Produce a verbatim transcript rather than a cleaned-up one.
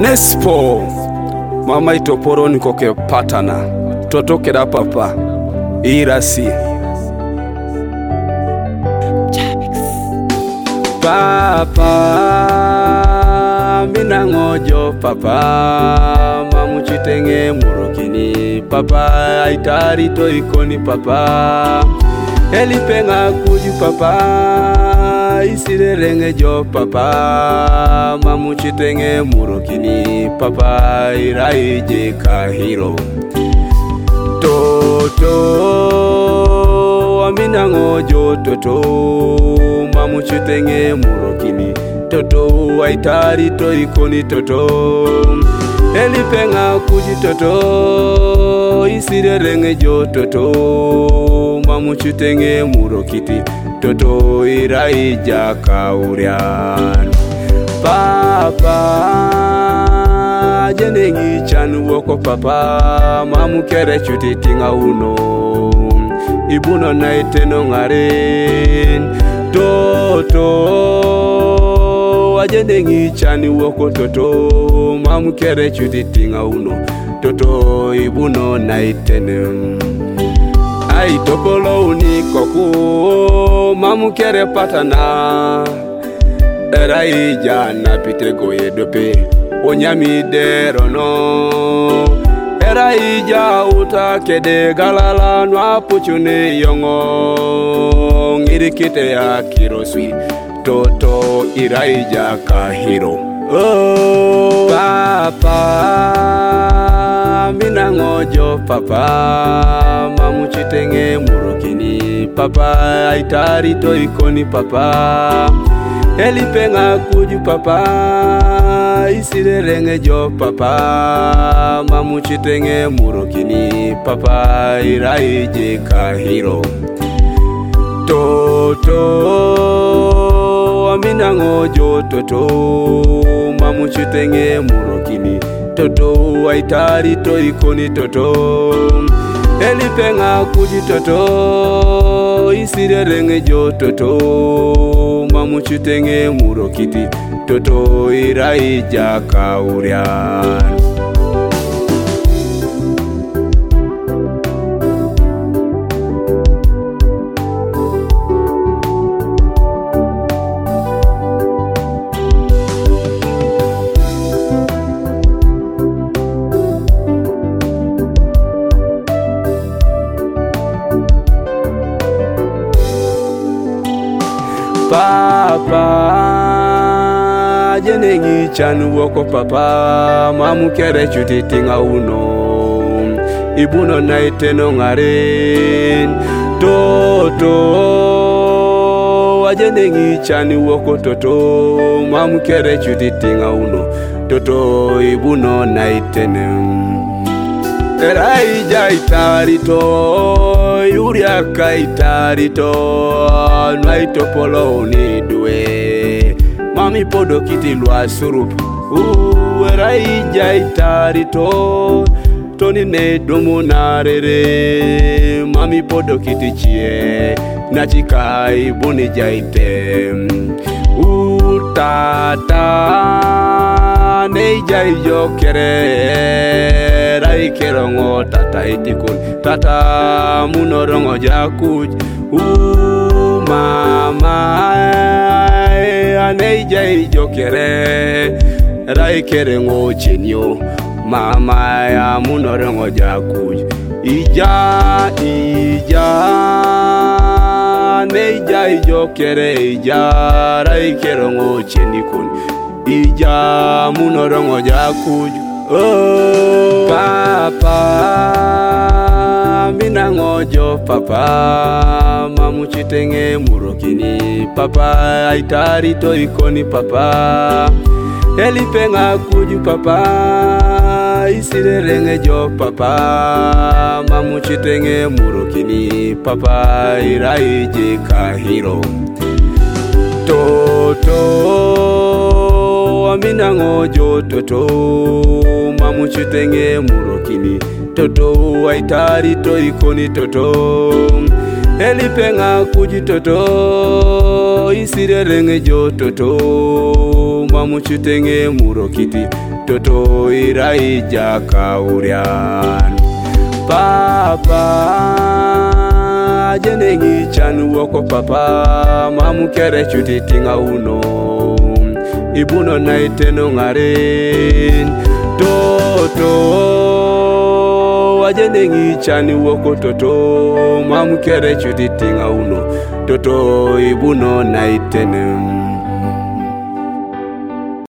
Nespo mama itoporo nikoke patana toto keda papa irasi papa mina ngojo papa mamuchitenge murokini papa aitari to ikoni papa elipenga kuju papa isirerenge jo papa mamuchitenge murokini papa iraije kahiro toto amina ngojo toto mamuchitenge murokini toto aitari to ikoni toto elipenga kuji toto isirerenge jo toto mamuchitenge murokiti toto iraija kaurian papa jenengi chanu woko papa mamukere chuti tinga uno ibuno naiteno ngaren toto ajenengi chanu woko toto mamukere chuti tinga uno toto ibuno naiteno ai topolo unikoku mamukere patana erai jana pitego yedope onyami derono erai ja uta kede galala nwa puchune yongo ngirikite ya kiroswi toto irai ja kahiro oh papa mina ngojo papa mamuchitenge murokini papa aitari to ikoni papa elipenga kuju papa isirerenge jo papa mamuchitenge murokini papa iraije kahiro toto amina ngojo toto mamuchitenge murokini toto aitari to ikoni toto elipenga kuji toto isirerenge jo toto mamuchitenge murokiti toto iraija kaurian papa jenengi chanu woko papa mamukere chuti tinga uno ibuno naiteno ngaren toto ajenengi chanu woko toto mamukere chuti tinga uno toto ibuno naiteno erai jaitarito yuria kaitarito naito polo ni due mami podo kiti lwa surup u erai jaitarito toni ne domunarere mami podo kiti chie nachikai buni jaite utata ne jai jokere rai kerongo tata itikun tata munorongo jakuj u mama ane jai jokere rai kerengo chenyo mama ya munorongo jakuj ija ija ne jai jokere ija rai kerongo chenikun ija munorongo jakuj oh papa mina ngojo papa mamuchitenge murokini papa aitari to ikoni papa elipenga kuju papa isirerenge jo papa mamuchitenge murokini papa iraije kahiro toto amina ngojo toto mamuchitenge murokini toto aitari to ikoni toto elipenga kuji toto isirerenge jo toto mamuchitenge murokiti toto iraija kaurian. Papa jene ngichan woko papa mamu kere chuti tinga uno ibuno naiteno ngaren toto wajene ngichan woko toto mamu kere chuti tinga uno toto ibuno naiteno